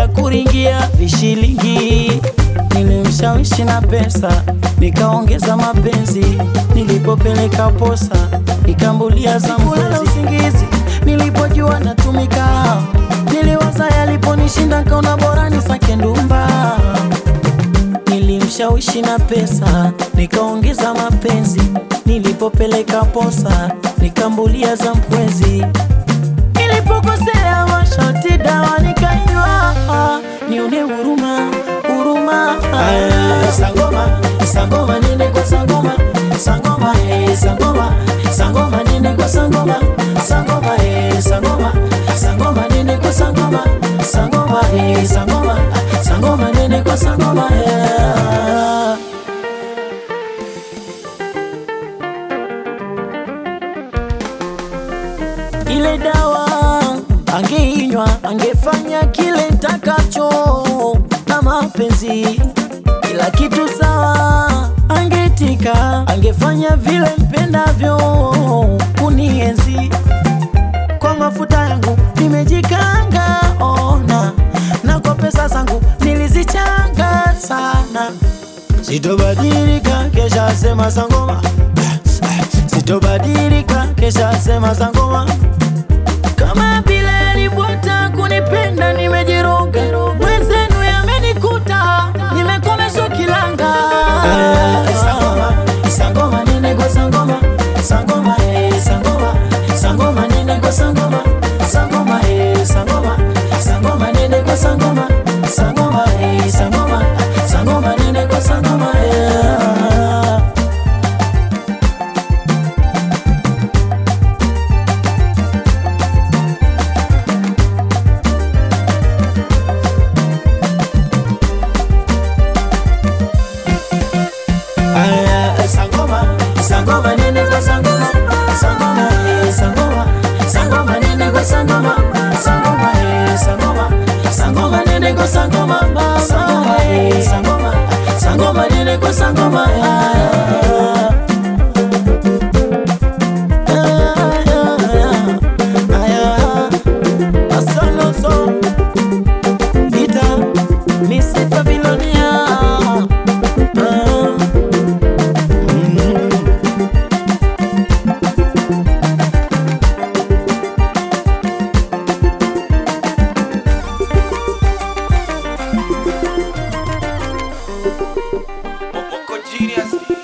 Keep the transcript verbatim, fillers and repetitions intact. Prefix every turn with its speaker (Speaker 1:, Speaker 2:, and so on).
Speaker 1: kuringia vishilingi. Nilimshawishi na pesa, nikaongeza mapenzi. Nilipopeleka posa, nikambulia za mkulala usingizi. Nilipojua natumika, niliwaza yaliponishinda, kaona bora nisake ndumba. Nilimshawishi na pesa, nikaongeza mapenzi. Nilipopeleka posa, nikambulia za mkwezi. Nilipokosea masharti dawa nikainywa. Nione huruma, huruma. Sangoma, sangoma nene kwa sangoma. Sangoma, eh, sangoma. Sangoma nene kwa sangoma. Sangoma, eh, sangoma. Sangoma nene kwa sangoma. Sangoma, eh, sangoma. Sangoma nene kwa sangoma, eh. Ile dawa angeinywa, angefanya kile nitakacho na mapenzi. Kila kitu sawa, angetika, angefanya vile mpendavyo kunienzi. Kwa mafuta yangu nimejikanga, ona, na kwa pesa zangu nilizichanga sana. Sitobadilika kesha sema sangoma. Sitobadilika kesha sema sangoma. Kama vile alibwata kunipenda nimejiroga. Mwenzenu yamenikuta, nimekomeshwa kilanga. Sangoma, sangoma nene kwa sangoma. Sangoma, eh, sangoma. Sangoma nene kwa sangoma. Sangoma, eh, sangoma. Sangoma nene kwa sangoma. Sangoma, eh, sangoma. Sangoma nene kwa sangoma, eh. Sangoma nene kwa sangoma. Sangoma, eh, sangoma. Sangoma nene kwa sangoma. Sangoma, eh, sangoma. Sangoma nene kwa sangoma. Sangoma, eh, sangoma. Sangoma nene kwa sangoma, eh.
Speaker 2: Genius.